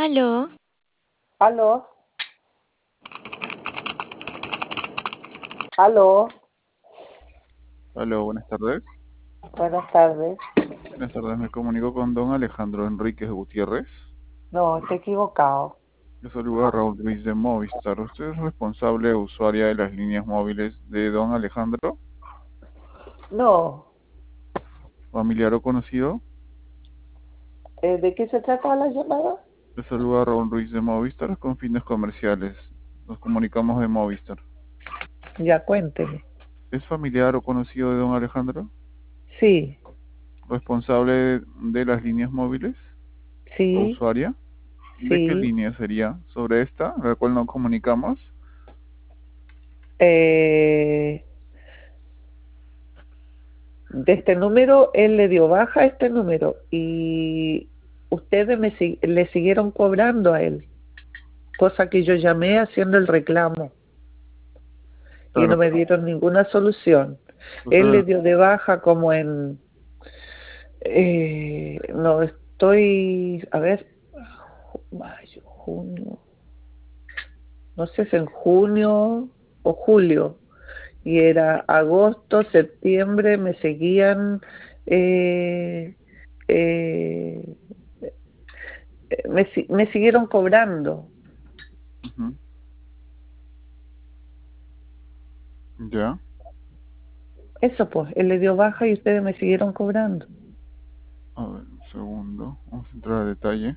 Aló, Aló, aló, Hola, buenas tardes. buenas tardes. Buenas tardes, me comunico con don Alejandro Enríquez Gutiérrez. No, estoy equivocado. Le saluda Raúl Ruiz de Movistar. ¿Usted es responsable e usuaria de las líneas móviles de don Alejandro? No, ¿Familiar o conocido? ¿de qué se trata la llamada? Le saluda Raúl Ruiz de Movistar con fines comerciales. Nos comunicamos de Movistar. Ya cuénteme. ¿Es familiar o conocido de don Alejandro? Sí, ¿Responsable de las líneas móviles o sí, usuaria? ¿De qué sí. línea sería? ¿Sobre esta, a la cual nos comunicamos? Eh, de este número, él le dio baja a este número y ustedes le siguieron cobrando a él, cosa que yo llamé haciendo el reclamo y Claro, no me pero dieron ninguna solución. Él le usted dio de baja como en no estoy, a ver, mayo, junio, no sé si en junio o julio, y era agosto, septiembre, me seguían, eh, eh, me siguieron cobrando. Ujú. Ya. Eso pues, él le dio baja y ustedes me siguieron cobrando. A ver, un segundo. Vamos a entrar a detalle.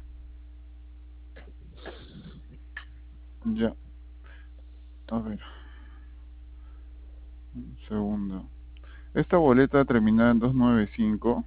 Ya. A ver, un segundo. Esta boleta terminada en 295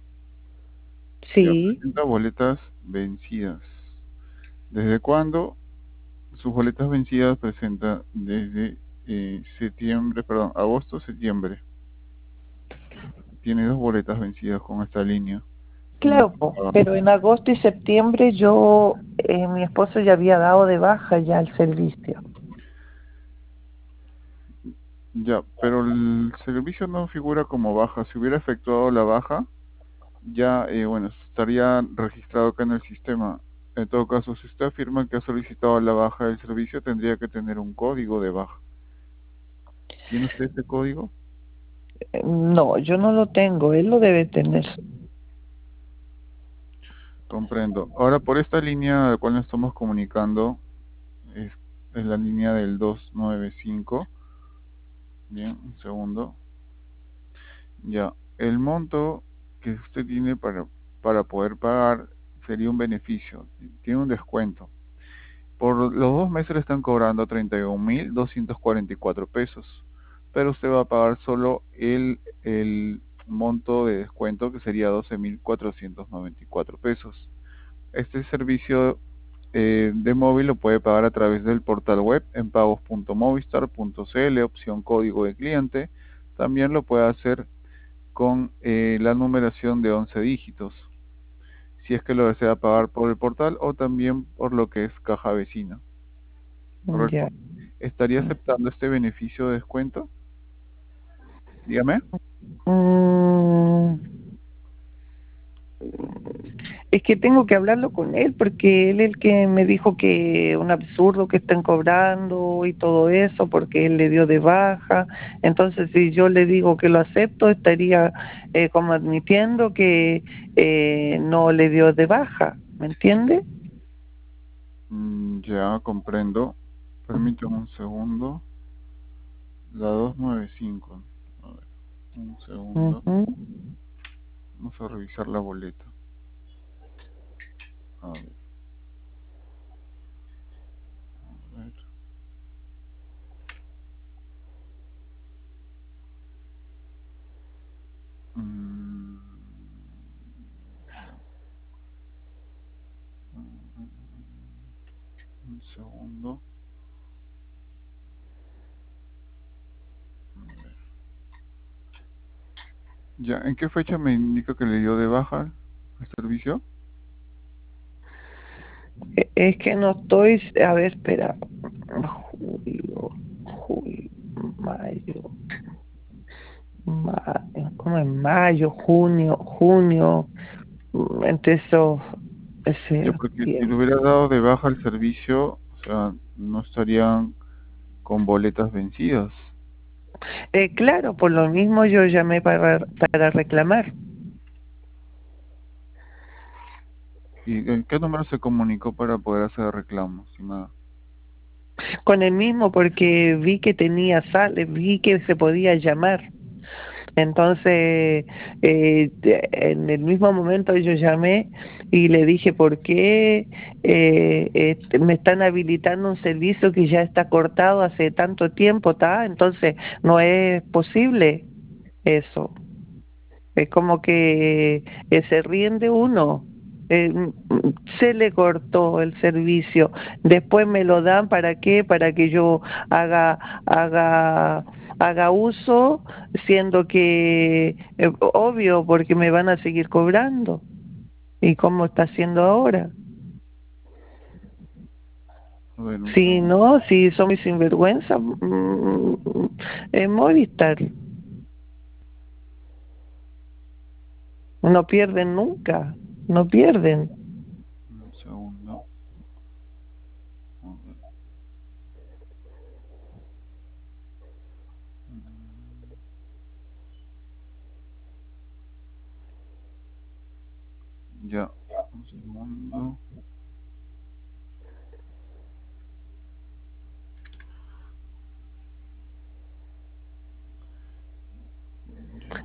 ya Sí, presenta boletas vencidas. ¿Desde cuándo? Sus boletas vencidas presenta desde septiembre, perdón, agosto, septiembre. Tiene dos boletas vencidas con esta línea y no claro, puede po, pagar. pero en agosto y septiembre mi esposo ya había dado de baja ya el servicio. Ya, pero el servicio no figura como baja. Si hubiera efectuado la baja, ya, bueno, estaría registrado acá en el sistema. En todo caso, si usted afirma que ha solicitado la baja del servicio, tendría que tener un código de baja. ¿Tiene usted este código? No, yo no lo tengo, él lo debe tener. Comprendo. Ahora, por esta línea a la cual nos estamos comunicando, es, es la línea del 295. Bien, un segundo. Ya, el monto que usted tiene para poder pagar sería un beneficio, tiene un descuento. Por los 2 meses le están cobrando 31.244 pesos, pero usted va a pagar solo el monto de descuento que sería 12.494 pesos. Este servicio de móvil lo puede pagar a través del portal web en pagos.movistar.cl, opción código de cliente. También lo puede hacer con la numeración de 11 dígitos, si es que lo desea pagar por el portal o también por lo que es caja vecina. Ya. ¿Correcto? ¿Estaría aceptando este beneficio de descuento? Dígame. Mm, es que tengo que hablarlo con él porque él es el que me dijo que un absurdo que estén cobrando y todo eso porque él le dio de baja. Entonces, si yo le digo que lo acepto, estaría como admitiendo que no le dio de baja. ¿Me entiende? Ya comprendo. Permítame un segundo. La 295. A ver, un segundo. Ujú. Vamos a revisar la boleta. A ver, a ver. Mm, ya. Un segundo. A ver. Ya, ¿en qué fecha me indica que le dio de baja el servicio? Es que no estoy, a ver, espera, julio, mayo, como en mayo, junio, entre esos. Sí, ese porque si le bien. hubiera dado de baja el servicio, o sea, no estarían con boletas vencidas. Claro, por lo mismo yo llamé para reclamar. ¿Y en qué número se comunicó para poder hacer reclamos? Si nada. Con el mismo porque vi que tenía vi que se podía llamar. Entonces, en el mismo momento yo llamé y le dije, ¿por qué me están habilitando un servicio que ya está cortado hace tanto tiempo, ¿tá? Entonces, no es posible eso. Es como que se ríen de uno. Se le cortó el servicio. Después me lo dan ¿para qué? Para que yo haga haga haga uso, siendo que obvio porque me van a seguir cobrando. ¿Y cómo está haciendo ahora? A ver, un Si segundo. no, si son mis sinvergüenza, en Movistar no pierden nunca, no pierden. Un segundo. A ver. Ya, un segundo. Ya.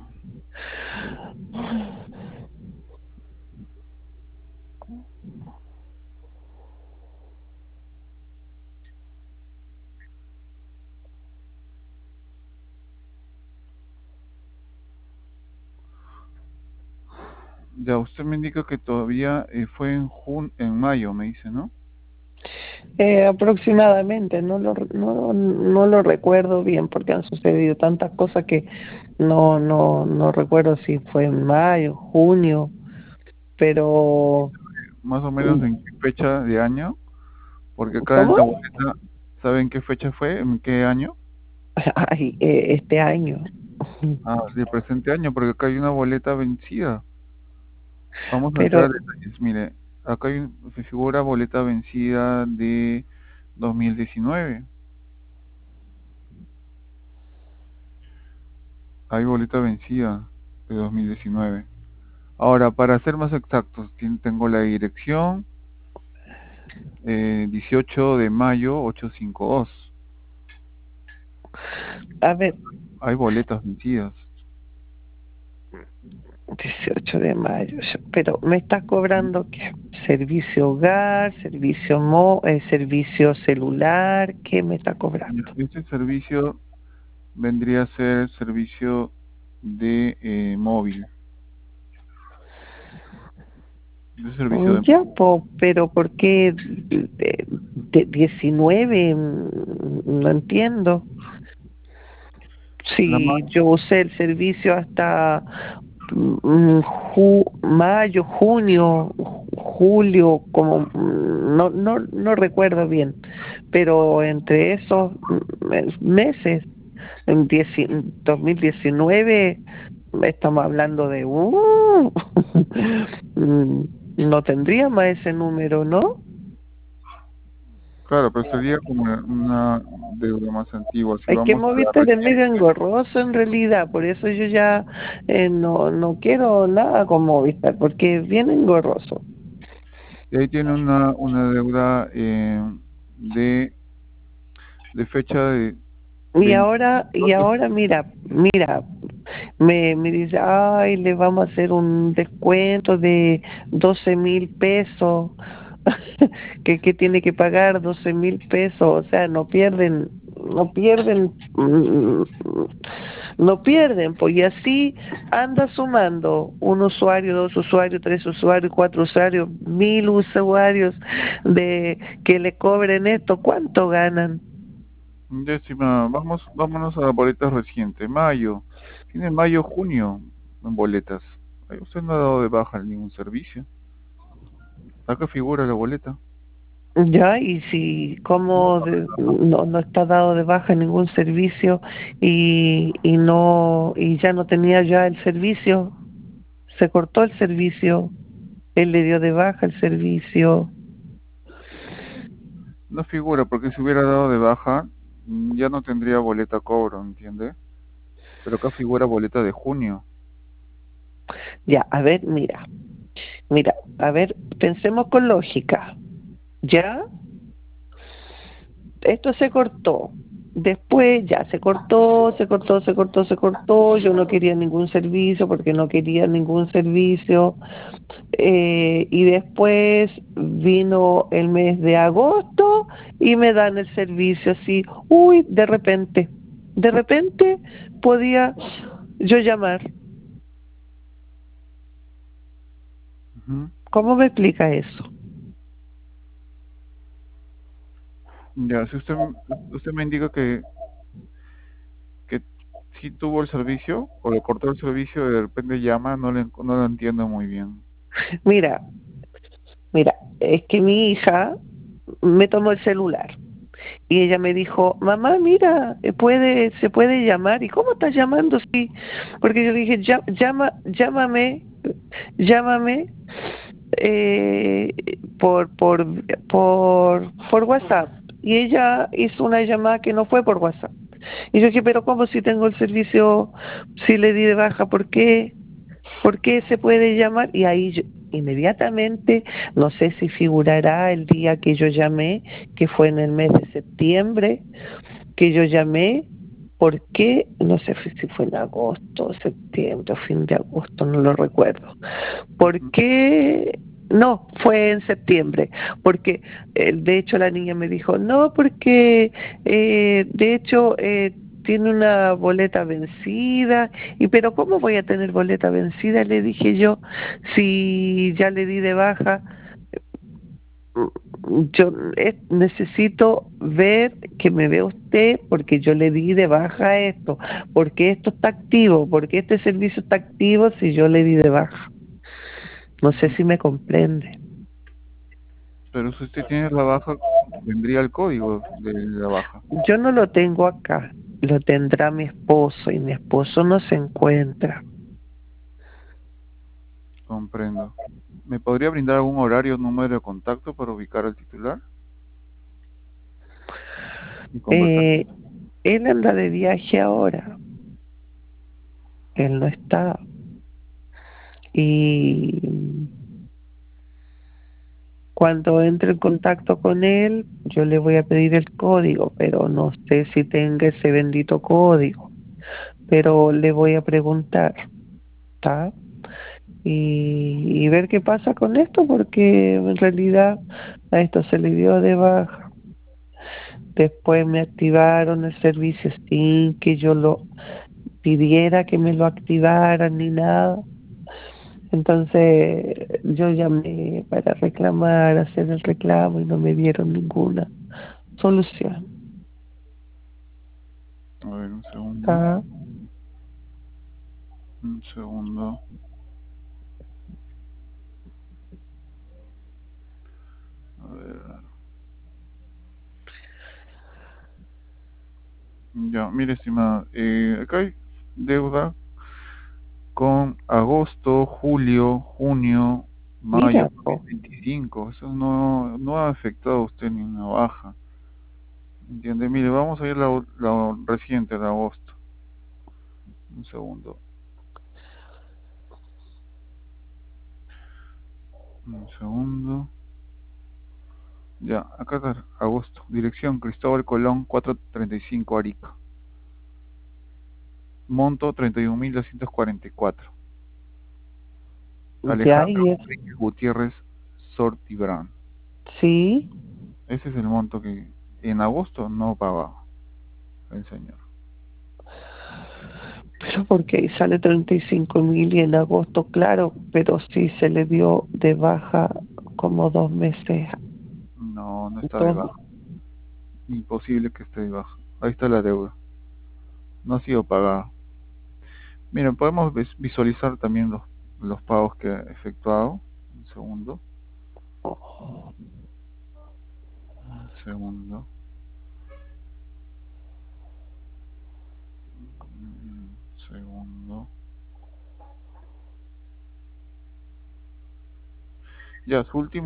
Ya, usted me indica que todavía fue en mayo, me dice, ¿no? Aproximadamente, no lo recuerdo bien porque han sucedido tantas cosas que no recuerdo si fue en mayo, junio, pero Más o menos mm, en qué fecha de año, porque acá en ¿cómo? la boleta, ¿saben qué fecha fue? ¿En qué año? Ay, este año. Ah, del presente año, porque acá hay una boleta vencida. Vamos a entrar Pero, a detalles. Mire, acá se figura boleta vencida de 2019. Hay boleta vencida de 2019. Ahora, para ser más exactos, tengo la dirección 18 de mayo 852. a ver, Hay boletas vencidas. 18 de mayo, pero me estás cobrando ¿qué? Servicio hogar, servicio celular, ¿qué me está cobrando? Este servicio vendría a ser servicio de móvil. De servicio de Ya, pero ¿por qué 19? No entiendo. la Si más, yo usé el servicio hasta mayo, junio, julio, como no recuerdo bien, pero entre esos meses, en 2019, estamos hablando de mm, no tendría más ese número, ¿no? claro, pero sería como una deuda más antigua. Si Es que vamos a la Movistar es medio reciente, engorroso en realidad, por eso yo ya no quiero nada con Movistar, porque es bien engorroso. y ahí tiene una deuda de, de fecha de Y 22 ahora mira, me dice, ay, le vamos a hacer un descuento de 12.000 pesos, que tiene que pagar 12.000 pesos, o sea, no pierden, pues y así anda sumando un usuario, dos usuarios, tres usuarios, cuatro usuarios, 1.000 usuarios de que le cobren esto, ¿cuánto ganan? décima. Vámonos a la boleta reciente. Mayo. Tiene mayo, junio en boletas. Ahí usted no ha dado de baja ningún servicio. Acá figura la boleta. Ya, y si como no está dado de baja ningún servicio y ya no tenía ya el servicio, se cortó el servicio. Él le dio de baja el servicio. No figura, porque si hubiera dado de baja, ya no tendría boleta cobro, ¿entiende? Pero acá figura boleta de junio. Ya, a ver, mira, a ver, pensemos con lógica. ¿Ya? Esto se cortó. Después ya se cortó. Yo no quería ningún servicio porque no quería ningún servicio. Y después vino el mes de agosto y me dan el servicio así. Uy, de repente podía yo llamar. Ujú. ¿Cómo me explica eso? Ya, si usted me indica que sí tuvo el servicio o le cortó el servicio y de repente llama, no lo entiendo muy bien. Mira, mira, es que mi hija me tomó el celular. Y ella me dijo, mamá, mira, se puede llamar. ¿Y cómo estás llamando? Sí, porque yo le dije, llámame eh, por, por, por WhatsApp. Y ella hizo una llamada que no fue por WhatsApp. Y yo dije, pero ¿cómo si tengo el servicio, si le di de baja, por qué? ¿Por qué se puede llamar? Y ahí inmediatamente, no sé si figurará el día que yo llamé, que fue en el mes de septiembre, que yo llamé, ¿por qué? No sé si fue en agosto, septiembre, o fin de agosto, no lo recuerdo. ¿Por Ujú. qué? No, fue en septiembre, porque de hecho la niña me dijo, no, porque de hecho tiene una boleta vencida, y pero ¿cómo voy a tener boleta vencida? Le dije yo, si ya le di de baja. Yo necesito ver que me vea usted porque yo le di de baja esto, porque esto está activo, porque este servicio está activo si yo le di de baja. No sé Ujú. si me comprende. Pero si usted tiene la baja, vendría el código de la baja. Yo no lo tengo acá, lo tendrá mi esposo y mi esposo no se encuentra. Comprendo. ¿Me podría brindar algún horario o número de contacto para ubicar al titular y conversar? Eh, Él anda de viaje ahora, él no está. Y cuando entre en contacto con él, yo le voy a pedir el código, pero no sé si tenga ese bendito código. Pero le voy a preguntar, ¿está? Y ver qué pasa con esto, porque en realidad a esto se le dio de baja. Después me activaron el servicio sin que yo lo pidiera que me lo activaran ni nada. Entonces yo llamé para reclamar, hacer el reclamo y no me dieron ninguna solución. A ver, un segundo. Ah, Un segundo. A ver. Ya, mire, estimada. Acá hay deuda con agosto, julio, junio, mayo mira, po, 2025. Eso no ha afectado a usted ni una baja. ¿Entiende? Mire, vamos a ir la reciente de agosto. Un segundo. Un segundo. Ya, acá está agosto. Dirección Cristóbal Colón 435 Arica. Monto 31.244. ya, Alejandro y es, Enrique Gutiérrez Sortibrán. sí, Ese es el monto que en agosto no pagaba el señor. pero porque ahí sale 35.000 y en agosto, claro, pero sí se le dio de baja como 2 meses. No, no está de Entonces, baja. Imposible que esté de baja. Ahí está la deuda. No ha sido pagada. Miren, podemos visualizar también los pagos que ha efectuado. Un segundo. Un segundo. Un segundo. Ya,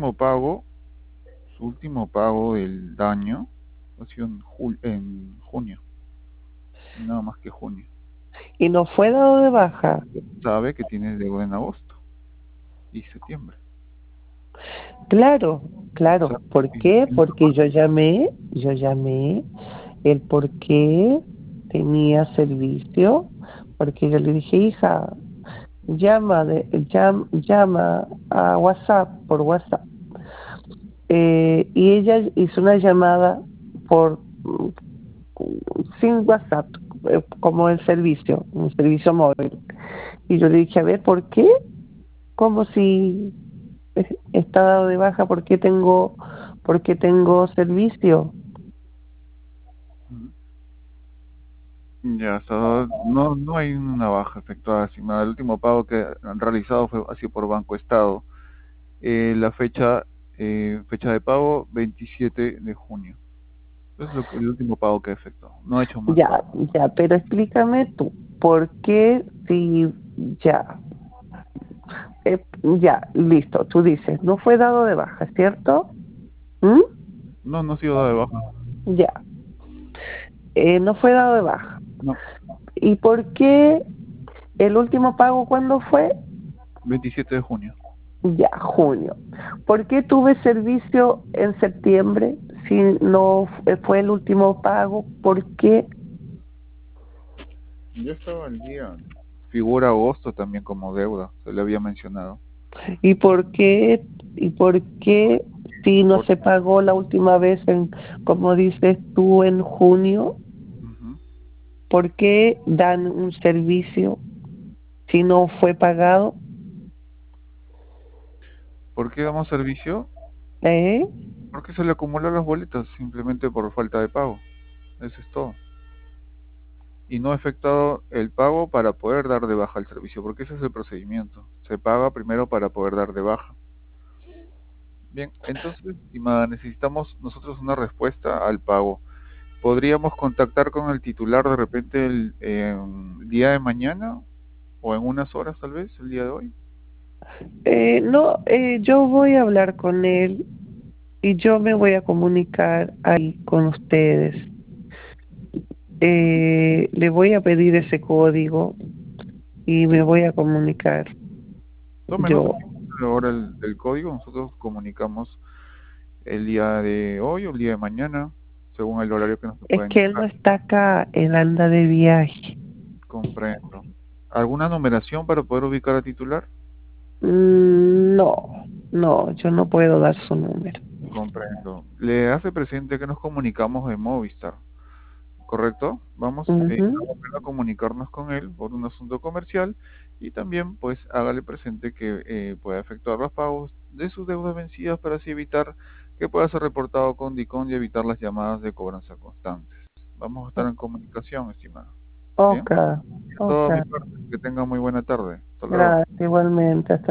su último pago del daño ha sido en junio, nada más que junio. Y no fue dado de baja. Sabe que tiene deuda en agosto y septiembre. Claro, claro. Sabe, ¿Por y- qué? y- Porque yo llamé el por qué tenía servicio, porque yo le dije, hija, llama a WhatsApp, por WhatsApp. Y ella hizo una llamada por sin WhatsApp, como el servicio, un servicio móvil. Y yo le dije, a ver, ¿por qué? Como si está dado de baja, por qué tengo servicio? Ya, no, no hay una baja efectuada, sino el último pago que han realizado fue así por Banco Estado. La fecha de pago 27 de junio. Es el último pago que ha efectuado. No ha hecho más Ya, pago. ya, pero explícame tú, ¿por qué si ya, ya, listo, tú dices, no fue dado de baja, ¿cierto? ¿Mm? No, no ha sido dado de baja. Ya, no fue dado de baja. No, ¿Y por qué el último pago cuándo fue? 27 de junio. Ya, junio. ¿Por qué tuve servicio en septiembre si no fue el último pago? ¿Por qué? Yo estaba al día. Figura agosto también como deuda, se le había mencionado. ¿Y por qué? ¿Y por qué si no Por, se pagó la última vez como dices tú, en junio? Ujú. ¿Por qué dan un servicio si no fue pagado? ¿Por qué damos servicio? ¿Eh? Porque se le acumulan las boletas simplemente por falta de pago. Eso es todo. Y no ha efectuado el pago para poder dar de baja el servicio, porque ese es el procedimiento. Se paga primero para poder dar de baja. Bien, entonces, estimada, necesitamos nosotros una respuesta al pago. ¿Podríamos contactar con el titular de repente el día de mañana o en unas horas tal vez, el día de hoy? No, yo voy a hablar con él y yo me voy a comunicar ahí con ustedes. Le voy a pedir ese código y me voy a comunicar. Tome nota Yo, ahora del código, nosotros comunicamos el día de hoy o el día de mañana, según el horario que nos es pueda que él no indicar. está acá, él anda de viaje. Comprendo. ¿Alguna numeración para poder ubicar al titular? No, no, yo no puedo dar su número. Comprendo. Le hace presente que nos comunicamos de Movistar, ¿correcto? Ujú. Vamos a comunicarnos con él por un asunto comercial y también pues hágale presente que pueda efectuar los pagos de sus deudas vencidas para así evitar que pueda ser reportado con DICOM y evitar las llamadas de cobranza constantes. Vamos a estar en comunicación, estimado. Bien, Ok, todo ok. a mi parte. Que tenga muy buena tarde. Hasta luego. Gracias, igualmente. Hasta